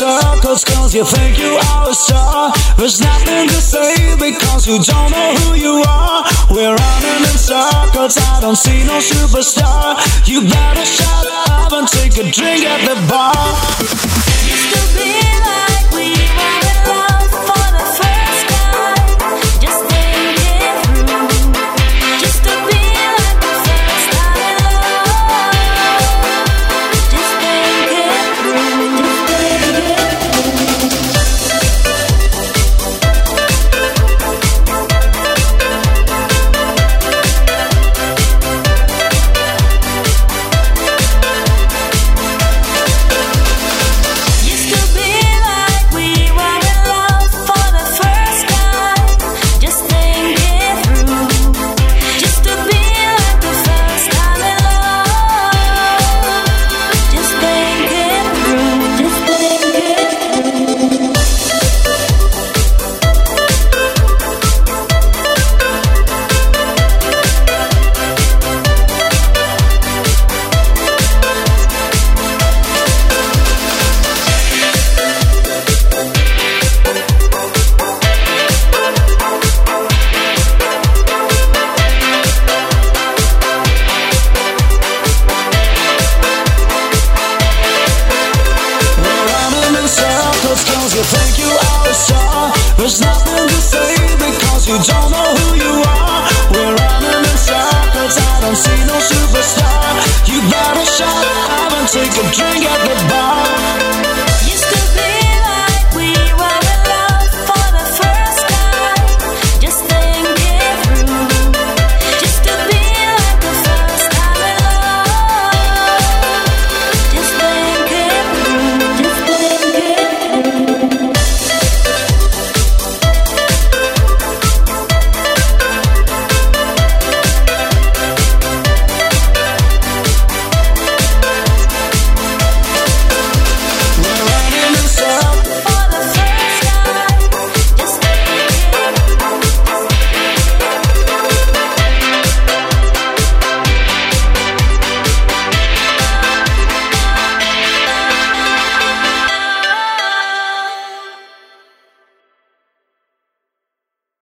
circles cause you think you are a star. There's nothing to say because you don't know who you are. We're running in circles, I don't see no superstar. You better shut up and take a drink at the bar. Used to be like we were in love for the first time. Just think it through. Just to be like the first time in love. Just think it through. Just think it through. Used to be like we were in love for the first time. Just think it through. Just to be like the first time in love. Just think it through. Just think it through. We're running in circles cause you think you are a star. There's nothing to say because you don't know who you are. We're running in circles, I don't see no superstar. You better shut up and take a drink at the bar.